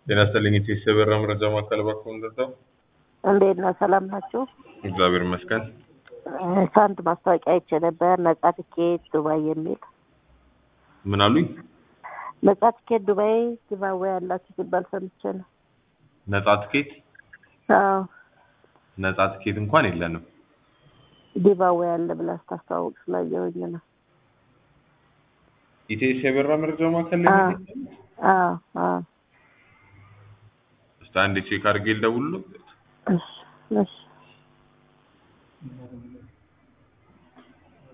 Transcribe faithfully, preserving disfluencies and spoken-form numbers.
ጤና ይስጥልኝ የሰበራ መረጃ ማዕከል ባክዎ እንደዛው እንዴት ነው? ሰላም ናችሁ? እግዚአብሔር ይመስገን። ሳንት ማስታወቂያ አይቼ ነበር ነጻ ትኬት ዱባይ የሚል። ምን አሉኝ? ነጻ ትኬት ዱባይ ጊቫዌ ያላችሁ ሲባል ሰምቼ ነው። ነጻ ትኬት? አዎ። ነጻ ትኬት እንኳን የለንም። ጊቫዌ ያለ ብላ ታስተዋውቅ ስላየሁኝ ነው። ኢቴስ የበራ መረጃ ማዕከል ላይ ነው? አዎ አዎ። ስታንድ ቼክ አድርጌ ልደውልልዎት? እሺ እሺ።